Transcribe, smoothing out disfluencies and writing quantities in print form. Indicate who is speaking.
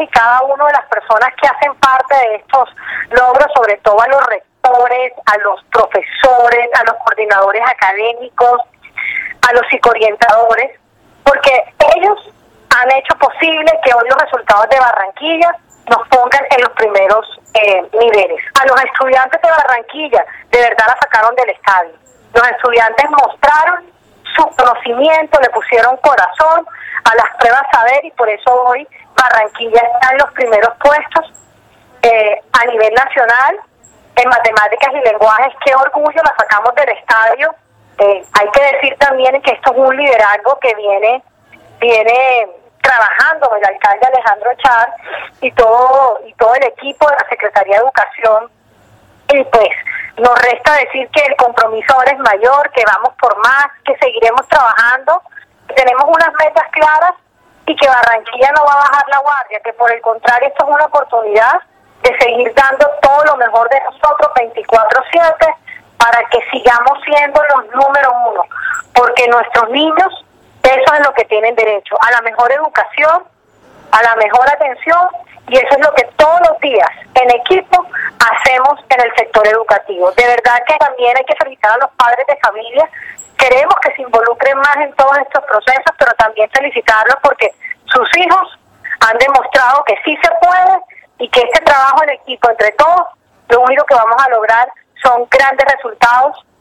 Speaker 1: y cada una de las personas que hacen parte de estos logros, sobre todo a los rectores, a los profesores, a los coordinadores académicos, a los psicoorientadores, porque ellos han hecho posible que hoy los resultados de Barranquilla nos pongan en los primeros niveles. A los estudiantes de Barranquilla, de verdad la sacaron del estadio. Los estudiantes mostraron su conocimiento, le pusieron corazón a las pruebas saber y por eso hoy Barranquilla está en los primeros puestos a nivel nacional en matemáticas y lenguajes. Qué orgullo, la sacamos del estadio. Hay que decir también que esto es un liderazgo que viene trabajando el alcalde Alejandro Char y todo el equipo de la Secretaría de Educación. Y pues nos resta decir que el compromiso ahora es mayor, que vamos por más, que seguiremos trabajando, que tenemos unas metas claras y que Barranquilla no va a bajar la guardia, que por el contrario esto es una oportunidad de seguir dando todo lo mejor de nosotros 24/7 para que sigamos siendo los número uno, porque nuestros niños, eso es lo que tienen derecho, a la mejor educación, a la mejor atención, y eso es lo que todos los días en equipo hacemos en el sector educativo. De verdad que también hay que felicitar a los padres de familia. Queremos que se involucren más en todos estos procesos, pero también felicitarlos porque sus hijos han demostrado que sí se puede y que este trabajo en equipo entre todos, lo único que vamos a lograr son grandes resultados